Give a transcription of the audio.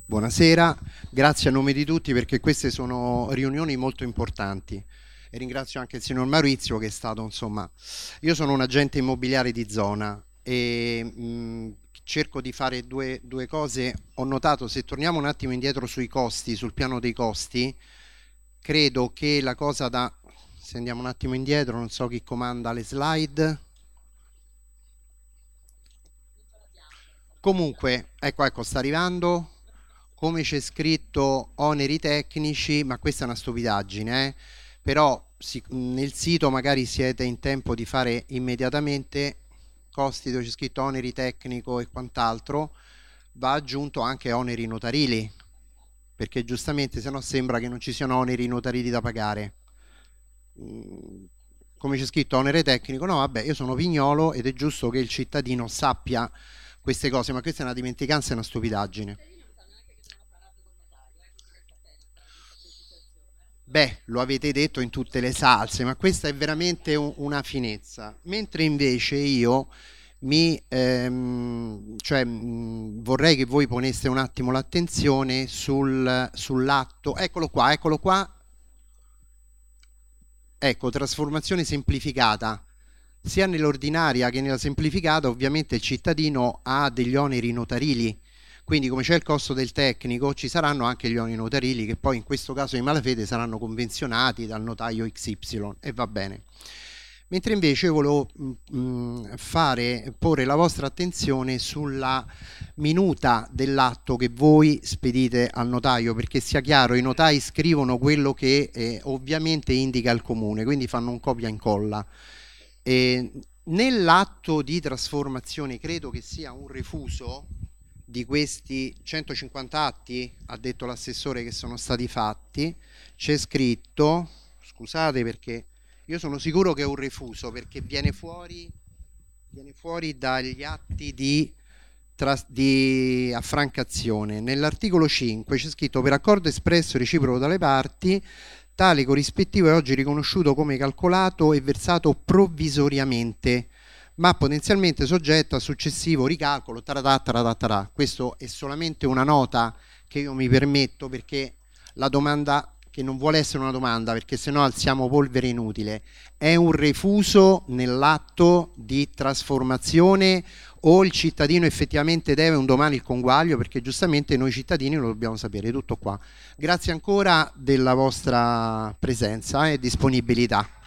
Buonasera, grazie a nome di tutti perché queste sono riunioni molto importanti e ringrazio anche il signor Maurizio che è stato, insomma, io sono un agente immobiliare di zona e cerco di fare due cose. Ho notato, se torniamo un attimo indietro sui costi, sul piano dei costi, credo che la cosa da... Se andiamo un attimo indietro, non so chi comanda le slide. Comunque, ecco, sta arrivando. Come c'è scritto oneri tecnici, ma questa è una stupidaggine, però nel sito magari siete in tempo di fare immediatamente costi dove c'è scritto oneri tecnico e quant'altro, va aggiunto anche oneri notarili, perché giustamente se no sembra che non ci siano oneri notarili da pagare. Come c'è scritto onere tecnico, no vabbè, io sono Vignolo ed è giusto che il cittadino sappia queste cose, ma questa è una dimenticanza e una stupidaggine. Beh, lo avete detto in tutte le salse, ma questa è veramente una finezza. Mentre invece io vorrei che voi poneste un attimo l'attenzione sull'atto. Eccolo qua. Ecco, trasformazione semplificata. Sia nell'ordinaria che nella semplificata, ovviamente il cittadino ha degli oneri notarili. Quindi come c'è il costo del tecnico ci saranno anche gli oneri notarili che poi in questo caso di malafede saranno convenzionati dal notaio XY e va bene. Mentre invece volevo porre la vostra attenzione sulla minuta dell'atto che voi spedite al notaio, perché sia chiaro, i notai scrivono quello che ovviamente indica il comune, quindi fanno un copia e incolla. Nell'atto di trasformazione credo che sia un refuso di questi 150 atti, ha detto l'assessore, che sono stati fatti, c'è scritto, scusate perché io sono sicuro che è un refuso perché viene fuori dagli atti di affrancazione. Nell'articolo 5 c'è scritto: per accordo espresso e reciproco dalle parti, tale corrispettivo è oggi riconosciuto come calcolato e versato provvisoriamente, ma potenzialmente soggetto a successivo ricalcolo. Questo è solamente una nota che io mi permetto, perché la domanda, che non vuole essere una domanda perché sennò alziamo polvere inutile, è un refuso nell'atto di trasformazione o il cittadino effettivamente deve un domani il conguaglio? Perché giustamente noi cittadini lo dobbiamo sapere. Tutto qua. Grazie ancora della vostra presenza e disponibilità.